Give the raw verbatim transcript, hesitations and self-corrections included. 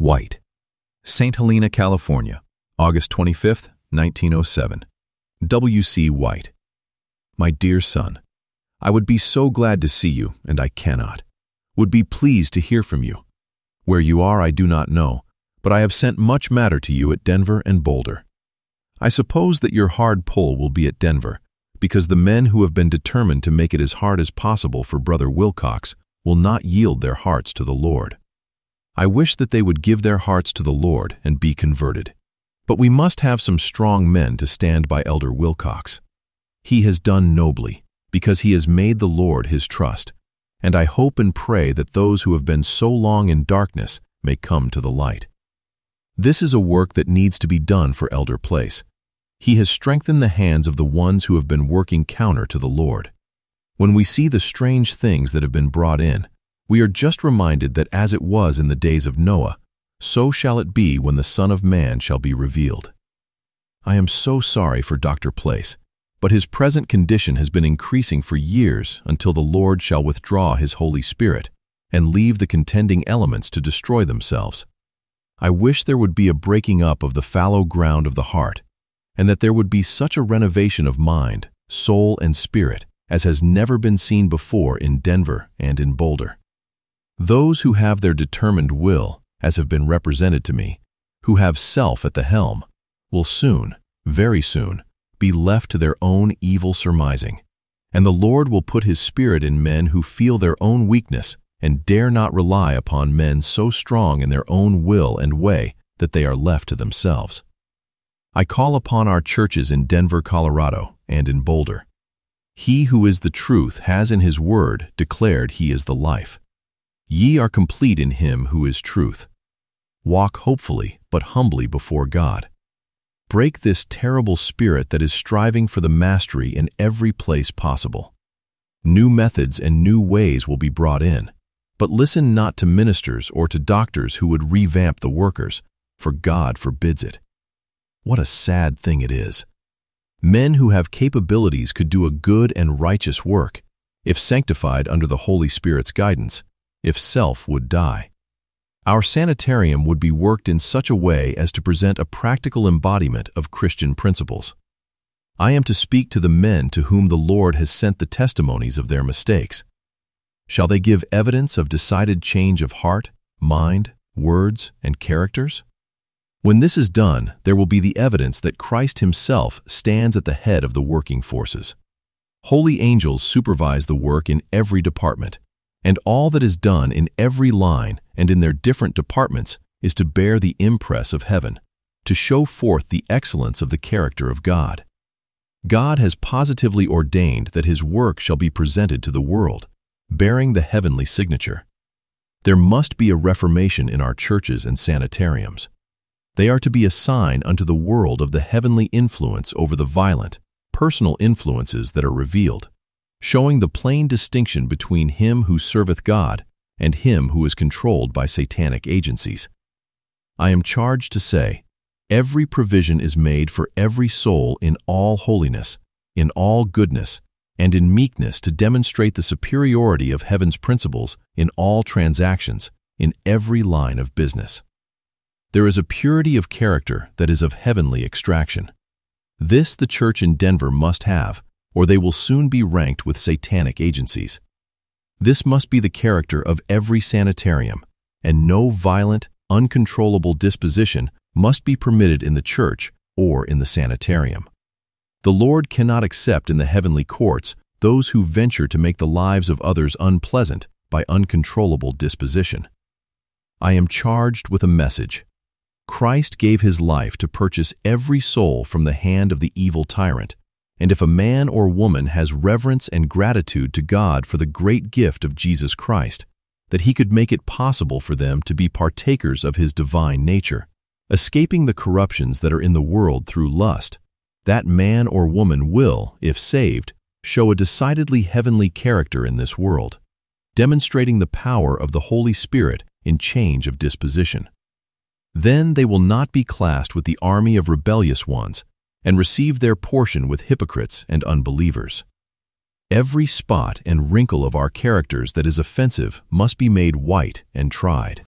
White. Saint Helena, California, August twenty-fifth, nineteen oh seven. W C White. My dear son, I would be so glad to see you, and I cannot. Would be pleased to hear from you. Where you are I do not know, but I have sent much matter to you at Denver and Boulder. I suppose that your hard pull will be at Denver, because the men who have been determined to make it as hard as possible for Brother Wilcox will not yield their hearts to the Lord. I wish that they would give their hearts to the Lord and be converted. But we must have some strong men to stand by Elder Wilcox. He has done nobly, because he has made the Lord his trust, and I hope and pray that those who have been so long in darkness may come to the light. This is a work that needs to be done for Elder Place. He has strengthened the hands of the ones who have been working counter to the Lord. When we see the strange things that have been brought in, we are just reminded that as it was in the days of Noah, so shall it be when the Son of Man shall be revealed. I am so sorry for Doctor Place, but his present condition has been increasing for years until the Lord shall withdraw his Holy Spirit and leave the contending elements to destroy themselves. I wish there would be a breaking up of the fallow ground of the heart, and that there would be such a renovation of mind, soul, and spirit as has never been seen before in Denver and in Boulder. Those who have their determined will, as have been represented to me, who have self at the helm, will soon, very soon, be left to their own evil surmising, and the Lord will put his Spirit in men who feel their own weakness and dare not rely upon men so strong in their own will and way that they are left to themselves. I call upon our churches in Denver, Colorado, and in Boulder. He who is the truth has in his word declared he is the life. Ye are complete in him who is truth. Walk hopefully but humbly before God. Break this terrible spirit that is striving for the mastery in every place possible. New methods and new ways will be brought in, but listen not to ministers or to doctors who would revamp the workers, for God forbids it. What a sad thing it is. Men who have capabilities could do a good and righteous work, if sanctified under the Holy Spirit's guidance, if self would die. Our sanitarium would be worked in such a way as to present a practical embodiment of Christian principles. I am to speak to the men to whom the Lord has sent the testimonies of their mistakes. Shall they give evidence of decided change of heart, mind, words, and characters? When this is done, there will be the evidence that Christ himself stands at the head of the working forces. Holy angels supervise the work in every department, and all that is done in every line and in their different departments is to bear the impress of heaven, to show forth the excellence of the character of God. God has positively ordained that his work shall be presented to the world, bearing the heavenly signature. There must be a reformation in our churches and sanitariums. They are to be a sign unto the world of the heavenly influence over the violent, personal influences that are revealed, showing the plain distinction between him who serveth God and him who is controlled by satanic agencies. I am charged to say, every provision is made for every soul in all holiness, in all goodness, and in meekness to demonstrate the superiority of heaven's principles in all transactions, in every line of business. There is a purity of character that is of heavenly extraction. This the church in Denver must have, or they will soon be ranked with satanic agencies. This must be the character of every sanitarium, and no violent, uncontrollable disposition must be permitted in the church or in the sanitarium. The Lord cannot accept in the heavenly courts those who venture to make the lives of others unpleasant by uncontrollable disposition. I am charged with a message. Christ gave his life to purchase every soul from the hand of the evil tyrant, and if a man or woman has reverence and gratitude to God for the great gift of Jesus Christ, that he could make it possible for them to be partakers of his divine nature, escaping the corruptions that are in the world through lust, that man or woman will, if saved, show a decidedly heavenly character in this world, demonstrating the power of the Holy Spirit in change of disposition. Then they will not be classed with the army of rebellious ones and receive their portion with hypocrites and unbelievers. Every spot and wrinkle of our characters that is offensive must be made white and tried.